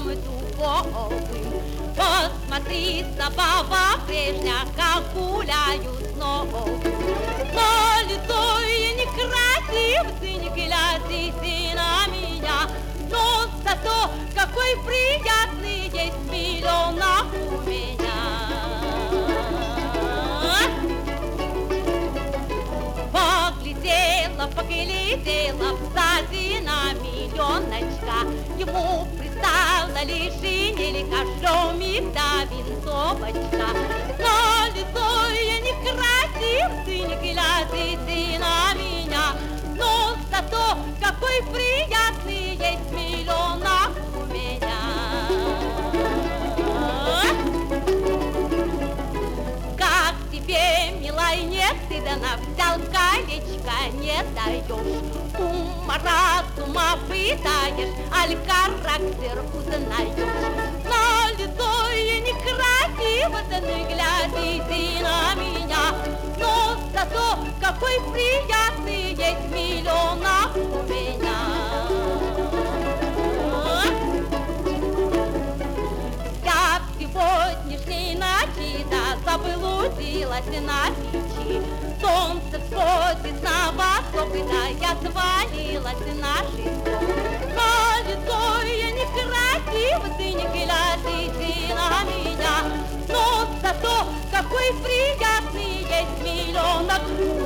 дубовым. Посмотри, забава прежняя, как гуляют снова. Но лицо и некрасив, ты не глядите на меня, но зато какой приятный есть миллионах у меня. Поглядела сзади на миллионочка, ему пристала лишь и нелегко мигта винтовочка. Но лицо я некрасив, ты не глядите на меня, но зато какой приятный есть миллионах у меня. Как тебе, милая, нет стыдно, взял колечко, не даешь, ума разума пытаешь, аль характер узнаешь. На лицо я некрасиво, да не глядите на меня, но зато какой приятный есть миллионах у меня. Я в сегодняшней ночи, да, заблудилась на печи. Солнце всходит на восток, и да, я свалилась на шесток. На лицо я некрасива, ты не глядите на меня, но зато какой приятный есть миллионок